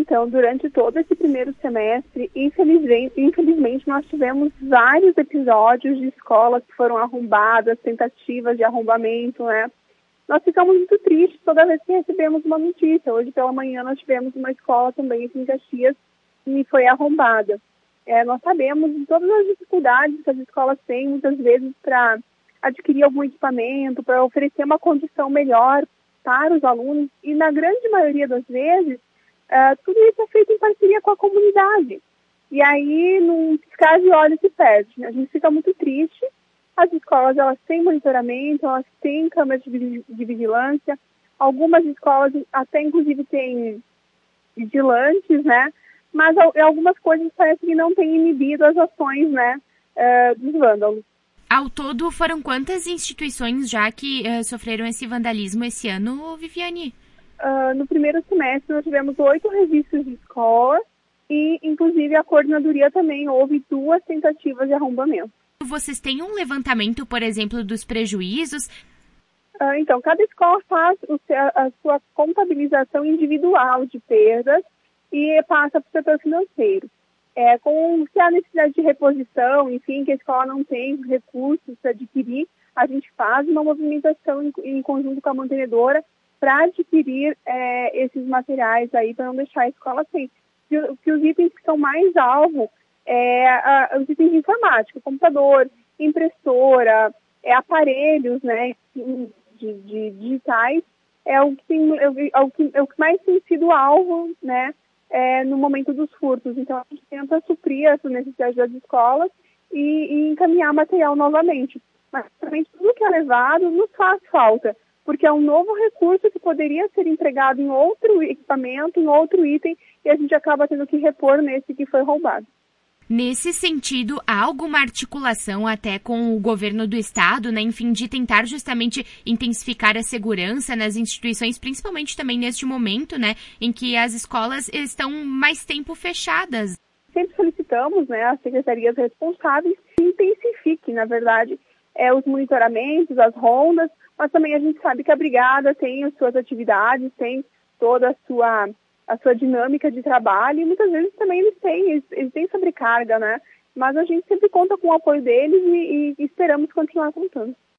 Então, durante todo esse primeiro semestre, infelizmente nós tivemos vários episódios de escolas que foram arrombadas, tentativas de arrombamento, né? Nós ficamos muito tristes toda vez que recebemos uma notícia. Hoje pela manhã nós tivemos uma escola também aqui em Caxias que foi arrombada. Nós sabemos de todas as dificuldades que as escolas têm, muitas vezes, para adquirir algum equipamento, para oferecer uma condição melhor para os alunos, e na grande maioria das vezes, tudo isso é feito em parceria com a comunidade. E aí, num piscar de olhos, se perde. A gente fica muito triste. As escolas, elas têm monitoramento, elas têm câmeras de vigilância. Algumas escolas até, inclusive, têm vigilantes, né? Mas algumas coisas parece que não têm inibido as ações, né, dos vândalos. Ao todo, foram quantas instituições já que sofreram esse vandalismo esse ano, Viviane? No primeiro semestre, nós tivemos 8 registros de escola e, inclusive, a coordenadoria também houve 2 tentativas de arrombamento. Vocês têm um levantamento, por exemplo, dos prejuízos? Então, cada escola faz a sua contabilização individual de perdas e passa para o setor financeiro. Se há necessidade de reposição, enfim, que a escola não tem recursos para adquirir, a gente faz uma movimentação em conjunto com a mantenedora para adquirir esses materiais aí, para não deixar a escola sem. Que os itens que são mais alvo os itens de informática, computador, impressora, aparelhos, né, de digitais, é o que mais tem sido alvo, né, no momento dos furtos. Então, a gente tenta suprir essa necessidade das escolas e encaminhar material novamente. Mas também tudo que é levado nos faz falta, porque é um novo recurso que poderia ser empregado em outro equipamento, em outro item, e a gente acaba tendo que repor nesse que foi roubado. Nesse sentido, há alguma articulação até com o governo do estado, né, enfim, de tentar justamente intensificar a segurança nas instituições, principalmente também neste momento, né, em que as escolas estão mais tempo fechadas? Sempre solicitamos, né, às secretarias responsáveis que intensifique, na verdade, os monitoramentos, as rondas, mas também a gente sabe que a brigada tem as suas atividades, tem toda a sua dinâmica de trabalho, e muitas vezes também eles têm sobrecarga, né? Mas a gente sempre conta com o apoio deles e esperamos continuar contando.